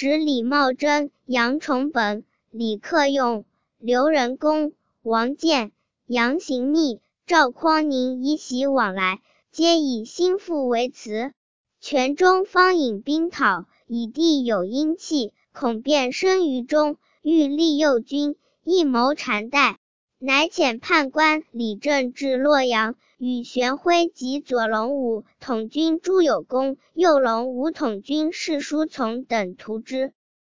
使李茂贞、杨崇本、李克用、刘仁恭、王建、杨行密、赵匡宁一席往来，皆以心腹为辞。权中方引兵讨，以帝有阴气，恐变生于中，欲立右军，一谋禅代，乃遣判官李正至洛阳，与玄辉及左龙武统军朱有功、右龙武统军释书从等图之。